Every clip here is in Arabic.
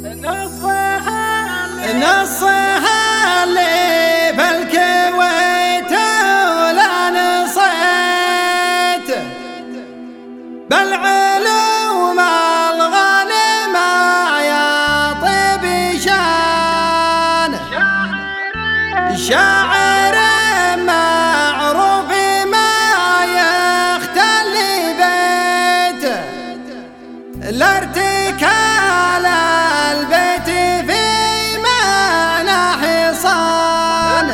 نصها اللي بالكويت ولا نصيت بالعلوم الغانمة يا طيب شان شاعر معروف ما يختل بيت الارتكال البيت في معنى حصان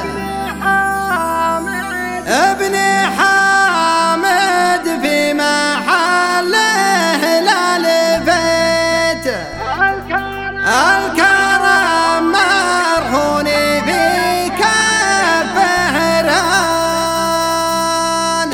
ابن حامد في محله للفيت الكرم مرهون في كفه ران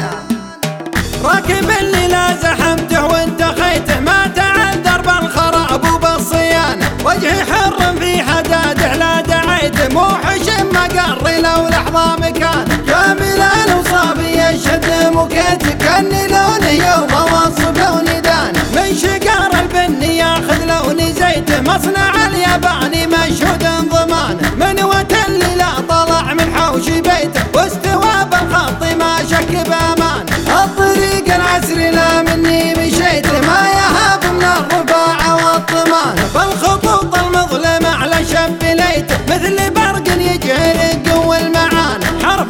راكب اللي لا زحمته وانت خيته ما تعذر بالخراب وبالصيانه وجهي حر في حداده لا دعيته مو حشم مقر لو لحظه مكان كامل الاوصاف يشهد مكيت كاني لونه يوم وصف لوني دانه من شقار البن ياخذ لوني زيته مصنع الياباني مشهود ضمانه من وتل لا طلع من حوش بيته واستوى بالخط ما شك بامان الطريق العسري لا مني مشيت ما يهاب من الرفاعه والطمان بالخطوط المظلمه على شب ليته مثل برق يجهرق والمعاني حرف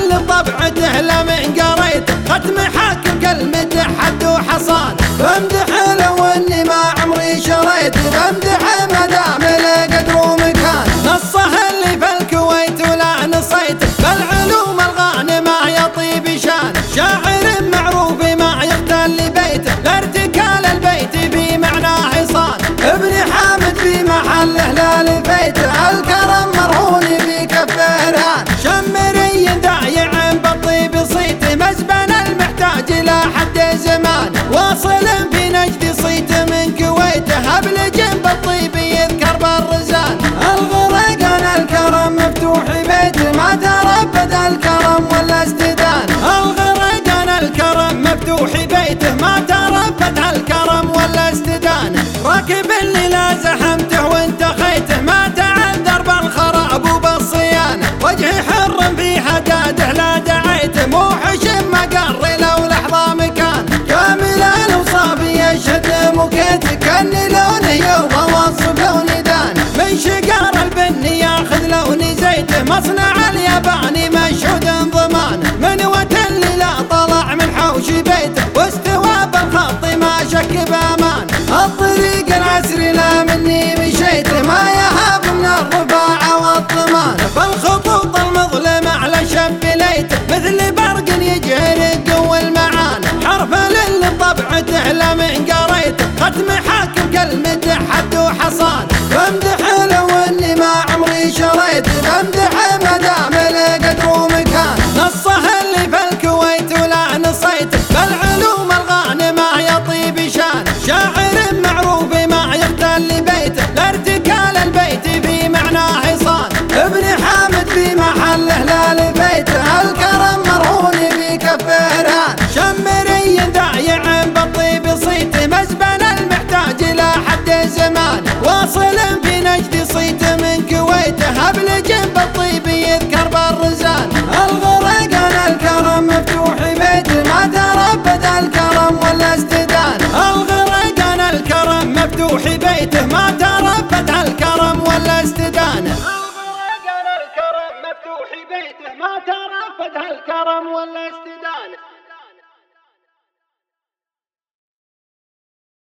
للطبعته لمن قريته ختم حاكم كلمته حد وحصان بمدح لو اني ما عمري شريت بمدح مدام له قدر ومكان نصه اللي في الكويت ولا نصيت بالعلوم الغانمه يا طيب شان شاعر معروف ما يختل بيته لارتكال البيت في معنى حصان ابن حامد في محله لا لفيت الكرم مرهون في كفه رهان شمري ضايع بالطيب صيت مزبن المحتاج الى حد زمان واصل في نجد صيت من كويته هبل جنب الطيب يذكر بالرزان الغرقان الكرم مفتوح بيت ما تربد الكرم ولا استدان الغرقان الكرم مفتوح بيته ما تربد الكرم ولا استدان راكب اللي لا زحمته وانت خيته ما تعذر بالخراب وبالصيانه وجهي حر في حداده لا دعيته مو حشم مقر لو لحظه مكان كامل الاوصاف يشهد مكيت كاني لونه يوم وصف لوني دانه من شقار البن ياخذ لوني زيته مصنع الياباني مشهود ضمانه من وتل لا طلع من حوش بيته واستوى بالخط ما شك بامان الطريق العسري لا مني مشيت ما يهاب من الرفاعه والطمان بالخطوط المظلمه على شب ليته مثل برق يجهرق والمعاني حرف للطبعته لمن قريته ختم حاكم كلمته حد وحصان بمدح لو اني ما عمري شريت بمدح مدام له قدر ومكان نصه اللي في الكويت ولا نصيت بالعلوم الغانمه يا طيب شان شاعر معروف ما يختل بيته لارتكال البيت في معنى حصان ابن حامد في محله لا لفيته الكرم مرهون في كفه رهان شمري ضايع بالطيب صيت مزبن المحتاج الى حد زمان واصل في نجد صيت من كويته هبل جنب الطيب يذكر بالرزان الغرقان الكرم مفتوح بيته ما تربد الكرم ولا استدان الغرقان الكرم مفتوح بيته ما تربد الكرم ولا استدان الغرقان الكرم مفتوح بيته ما تربد الكرم ولا استدان